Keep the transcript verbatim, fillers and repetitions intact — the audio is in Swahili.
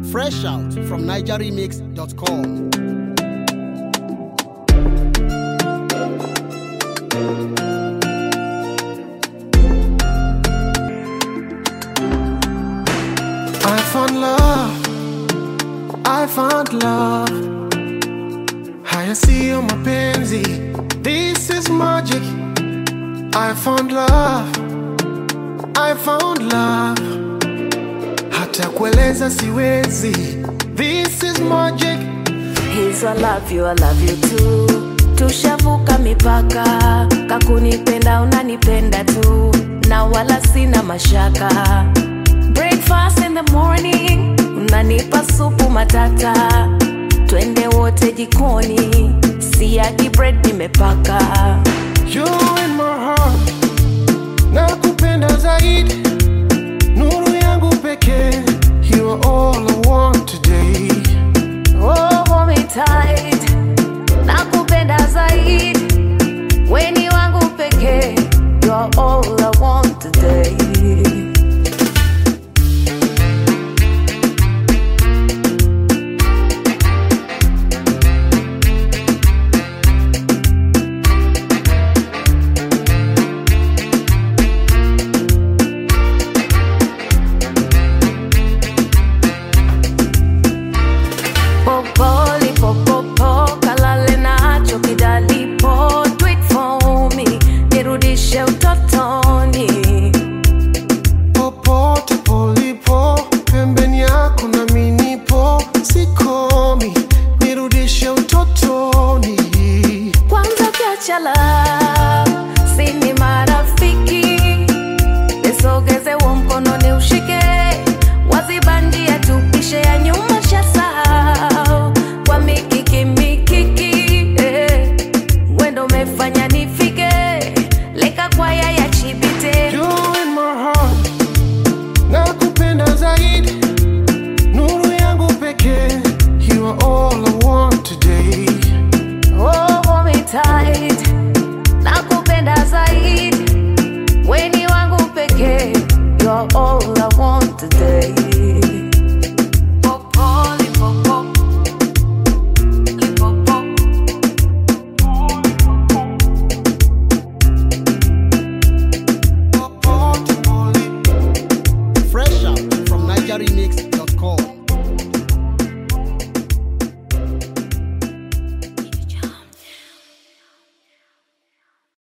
Fresh out from niger remix dot com. I found love, I found love. Haya siyo mapenzi, this is magic. I found love, I found love. Hata kueleza siwezi, this is magic. He's I love you, I love you too. Tushavuka mipaka, kakunipenda unanipenda tu, na wala sina mashaka. Breakfast in the morning, unanipa supu matata. Twende wote jikoni, siagi bread nimepaka. You in my heart, na